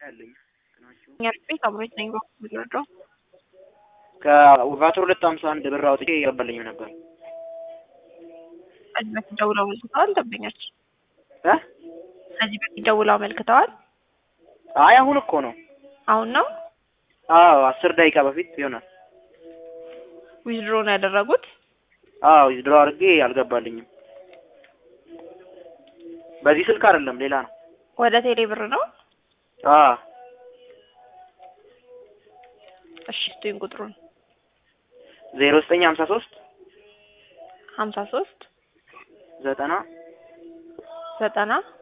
ቤት አብሮኝ ነኝ በሚረዳው ከቫቶር 251 ብር አውጥቼ ይቀበልኝ ነበር። ከዚህ በፊት ደውለው አመልክተዋል ደንበኞች? እ ከዚህ በፊት ደውለው አመልክተዋል? አይ አሁን እኮ ነው። አሁን ነው? አዎ 10 ደቂቃ በፊት ይሆናል። ዊዝድሮ ነው ያደረጉት? አዎ ዊዝድሮ አድርጌ አልገባልኝም። በዚህ ስልክ አይደለም ሌላ ነው። ወደ ቴሌ ብር ነው? አዎ እሺ ስጡኝ ቁጥሩን። 0953 53 90 90